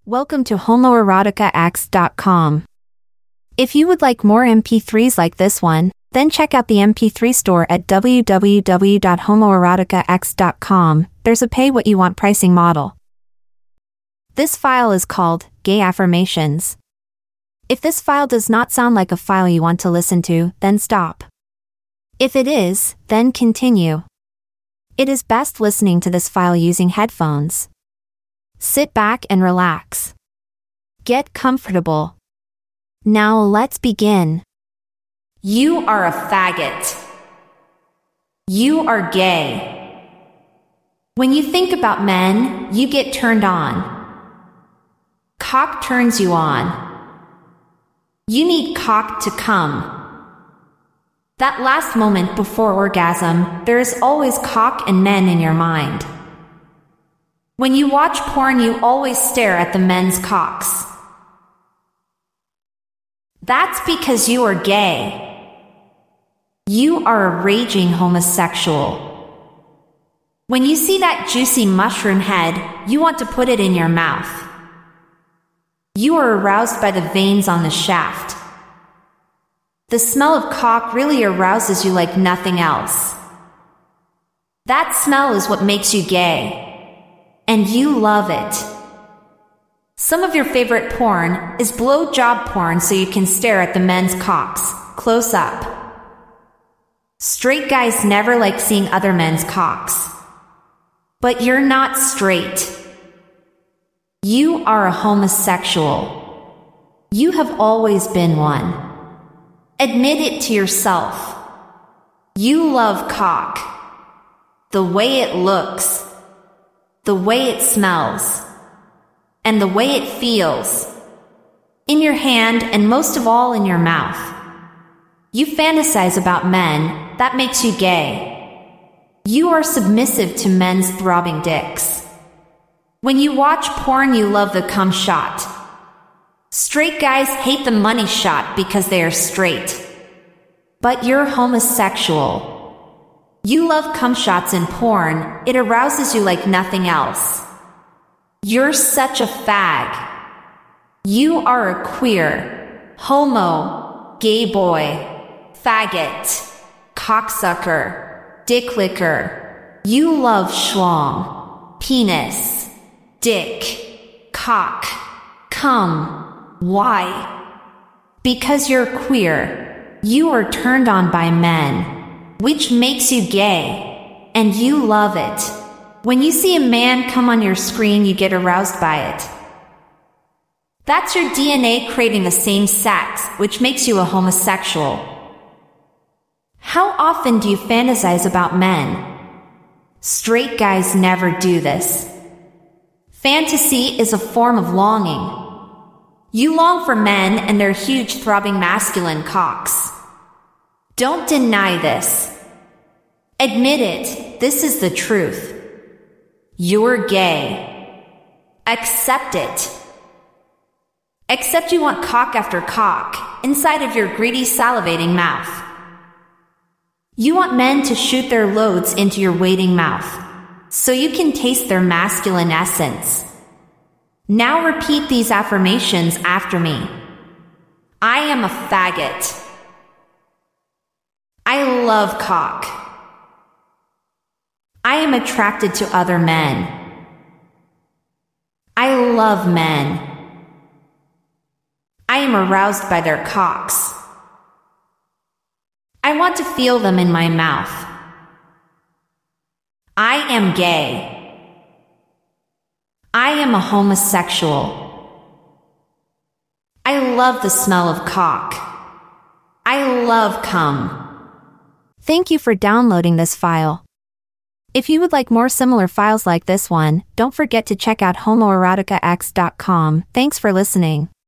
Welcome to homoeroticax.com. If you would like more MP3s like this one, then check out the MP3 store at www.homoeroticax.com. There's a pay what you want pricing model. This file is called Gay Affirmations. If this file does not sound like a file you want to listen to, then stop. If it is, then continue. It is best listening to this file using headphones. Sit back and relax. Get comfortable. Now let's begin. You are a faggot. You are gay. When you think about men, you get turned on. Cock turns you on. You need cock to come. That last moment before orgasm, there is always cock and men in your mind. When you watch porn, you always stare at the men's cocks. That's because you are gay. You are a raging homosexual. When you see that juicy mushroom head, you want to put it in your mouth. You are aroused by the veins on the shaft. The smell of cock really arouses you like nothing else. That smell is what makes you gay. And you love it. Some of your favorite porn is blowjob porn so you can stare at the men's cocks, close up. Straight guys never like seeing other men's cocks. But you're not straight. You are a homosexual. You have always been one. Admit it to yourself. You love cock. The way it looks. The way it smells. And the way it feels. In your hand and most of all in your mouth. You fantasize about men. That makes you gay. You are submissive to men's throbbing dicks. When you watch porn, you love the cum shot. Straight guys hate the money shot because they are straight. But you're homosexual. You love cum shots in porn. It arouses you like nothing else. You're such a fag. You are a queer, homo, gay boy, faggot, cocksucker, dick licker. You love schlong, penis, dick, cock, cum. Why? Because you're queer. You are turned on by men, which makes you gay, and you love it. When you see a man come on your screen, you get aroused by it. That's your DNA craving the same sex, which makes you a homosexual. How often do you fantasize about men? Straight guys never do this. Fantasy is a form of longing. You long for men and their huge throbbing masculine cocks. Don't deny this. Admit it, this is the truth. You're gay. Accept it. Accept you want cock after cock inside of your greedy salivating mouth. You want men to shoot their loads into your waiting mouth so you can taste their masculine essence. Now repeat these affirmations after me. I am a faggot. I love cock. I am attracted to other men. I love men. I am aroused by their cocks. I want to feel them in my mouth. I am gay. I am a homosexual. I love the smell of cock. I love cum. Thank you for downloading this file. If you would like more similar files like this one, don't forget to check out homoeroticax.com. Thanks for listening.